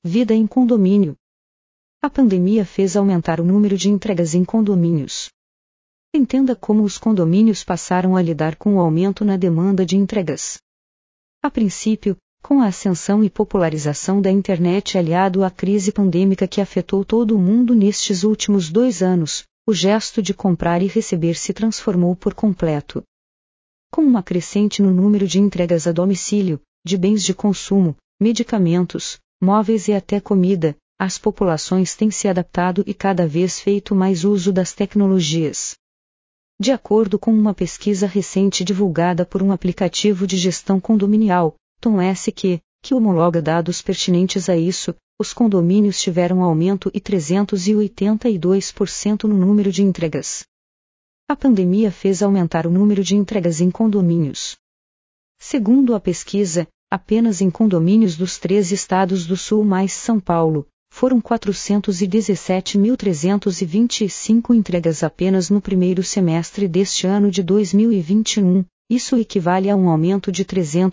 Vida em condomínio. A pandemia fez aumentar o número de entregas em condomínios. Entenda como os condomínios passaram a lidar com o aumento na demanda de entregas. A princípio, com a ascensão e popularização da internet aliado à crise pandêmica que afetou todo o mundo nestes últimos 2 anos, o gesto de comprar e receber se transformou por completo. Com uma crescente no número de entregas a domicílio, de bens de consumo, medicamentos, móveis e até comida, as populações têm se adaptado e cada vez feito mais uso das tecnologias. De acordo com uma pesquisa recente divulgada por um aplicativo de gestão condominial, Tom.S. que homologa dados pertinentes a isso, os condomínios tiveram aumento de 382% no número de entregas. A pandemia fez aumentar o número de entregas em condomínios. Segundo a pesquisa, apenas em condomínios dos 3 estados do Sul mais São Paulo, foram 417.325 entregas apenas no primeiro semestre deste ano de 2021, isso equivale a um aumento de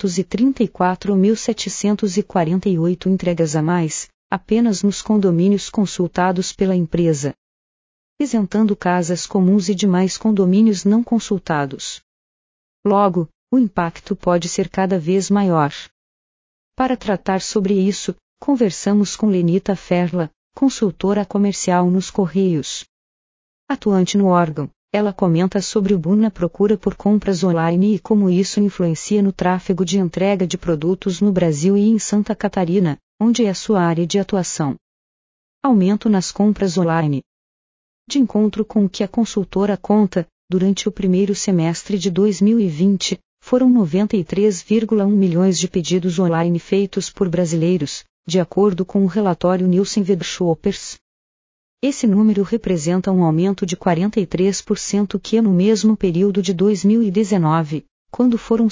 334.748 entregas a mais, apenas nos condomínios consultados pela empresa, isentando casas comuns e demais condomínios não consultados. Logo, o impacto pode ser cada vez maior. Para tratar sobre isso, conversamos com Lenita Ferla, consultora comercial nos Correios. Atuante no órgão, ela comenta sobre o boom na procura por compras online e como isso influencia no tráfego de entrega de produtos no Brasil e em Santa Catarina, onde é sua área de atuação. Aumento nas compras online. De encontro com o que a consultora conta, durante o primeiro semestre de 2020, foram 93,1 milhões de pedidos online feitos por brasileiros, de acordo com o relatório Nielsen Web Shoppers. Esse número representa um aumento de 43% que no mesmo período de 2019, quando foram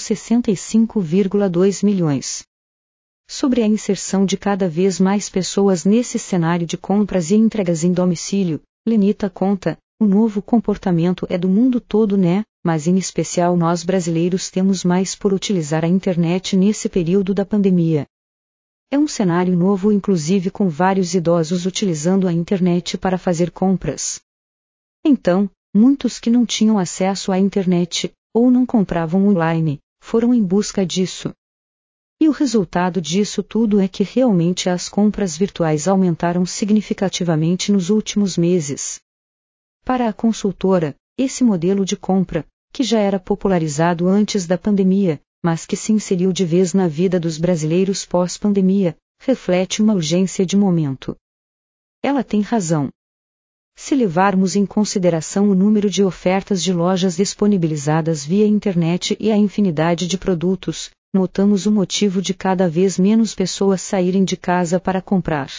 65,2 milhões. Sobre a inserção de cada vez mais pessoas nesse cenário de compras e entregas em domicílio, Lenita conta, o novo comportamento é do mundo todo, né? Mas em especial nós brasileiros temos mais por utilizar a internet nesse período da pandemia. É um cenário novo inclusive com vários idosos utilizando a internet para fazer compras. Então, muitos que não tinham acesso à internet, ou não compravam online, foram em busca disso. E o resultado disso tudo é que realmente as compras virtuais aumentaram significativamente nos últimos meses. Para a consultora, esse modelo de compra, que já era popularizado antes da pandemia, mas que se inseriu de vez na vida dos brasileiros pós-pandemia, reflete uma urgência de momento. Ela tem razão. Se levarmos em consideração o número de ofertas de lojas disponibilizadas via internet e a infinidade de produtos, notamos o motivo de cada vez menos pessoas saírem de casa para comprar.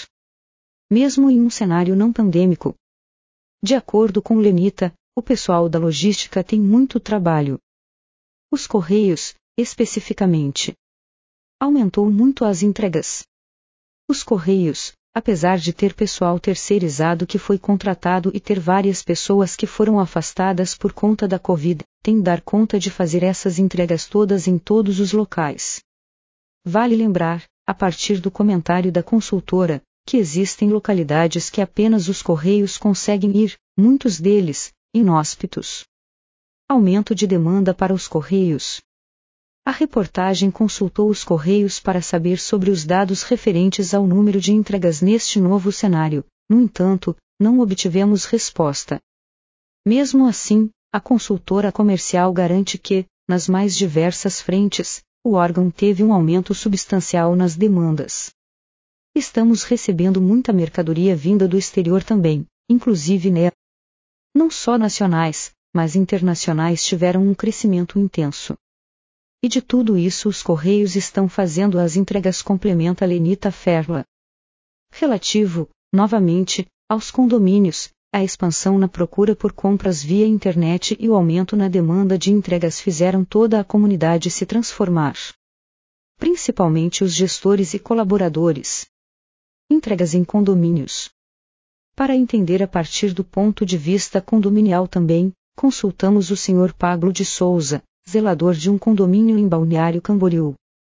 Mesmo em um cenário não pandêmico. De acordo com Lenita, o pessoal da logística tem muito trabalho. Os Correios, especificamente, aumentou muito as entregas. Os Correios, apesar de ter pessoal terceirizado que foi contratado e ter várias pessoas que foram afastadas por conta da Covid, têm dar conta de fazer essas entregas todas em todos os locais. Vale lembrar, a partir do comentário da consultora, que existem localidades que apenas os Correios conseguem ir, muitos deles, inóspitos. Aumento de demanda para os Correios. A reportagem consultou os Correios para saber sobre os dados referentes ao número de entregas neste novo cenário, no entanto, não obtivemos resposta. Mesmo assim, a consultora comercial garante que, nas mais diversas frentes, o órgão teve um aumento substancial nas demandas. Estamos recebendo muita mercadoria vinda do exterior também, inclusive não só nacionais, mas internacionais tiveram um crescimento intenso. E de tudo isso os Correios estão fazendo as entregas, complementa Lenita Ferla. Relativo, novamente, aos condomínios, a expansão na procura por compras via internet e o aumento na demanda de entregas fizeram toda a comunidade se transformar. Principalmente os gestores e colaboradores. Entregas em condomínios. Para entender a partir do ponto de vista condominial também, consultamos o Sr. Pablo de Souza, zelador de um condomínio em Balneário Camboriú.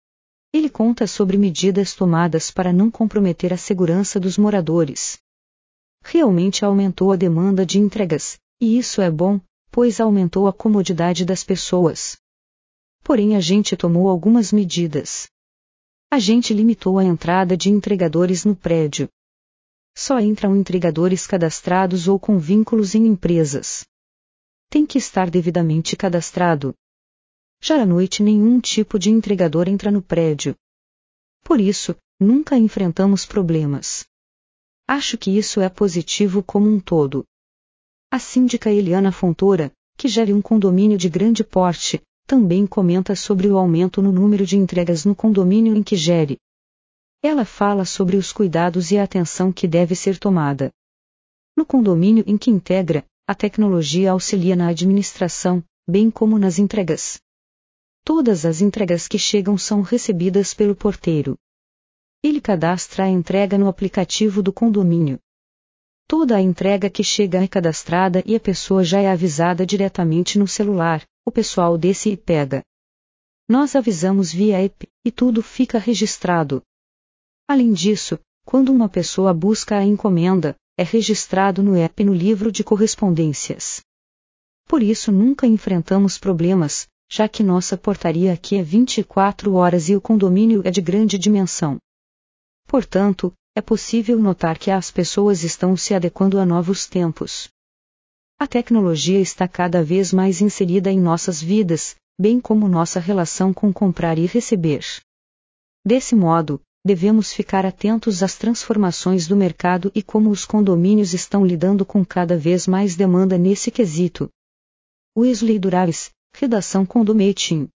Ele conta sobre medidas tomadas para não comprometer a segurança dos moradores. Realmente aumentou a demanda de entregas, e isso é bom, pois aumentou a comodidade das pessoas. Porém, a gente tomou algumas medidas. A gente limitou a entrada de entregadores no prédio. Só entram entregadores cadastrados ou com vínculos em empresas. Tem que estar devidamente cadastrado. Já à noite nenhum tipo de entregador entra no prédio. Por isso, nunca enfrentamos problemas. Acho que isso é positivo como um todo. A síndica Eliana Fontoura, que gere um condomínio de grande porte, também comenta sobre o aumento no número de entregas no condomínio em que gere. Ela fala sobre os cuidados e a atenção que deve ser tomada. No condomínio em que integra, a tecnologia auxilia na administração, bem como nas entregas. Todas as entregas que chegam são recebidas pelo porteiro. Ele cadastra a entrega no aplicativo do condomínio. Toda a entrega que chega é cadastrada e a pessoa já é avisada diretamente no celular, o pessoal desce e pega. Nós avisamos via app, e tudo fica registrado. Além disso, quando uma pessoa busca a encomenda, é registrado no app no livro de correspondências. Por isso nunca enfrentamos problemas, já que nossa portaria aqui é 24 horas e o condomínio é de grande dimensão. Portanto, é possível notar que as pessoas estão se adequando a novos tempos. A tecnologia está cada vez mais inserida em nossas vidas, bem como nossa relação com comprar e receber. Desse modo, devemos ficar atentos às transformações do mercado e como os condomínios estão lidando com cada vez mais demanda nesse quesito. Wesley Duraes, Redação Condomeeting.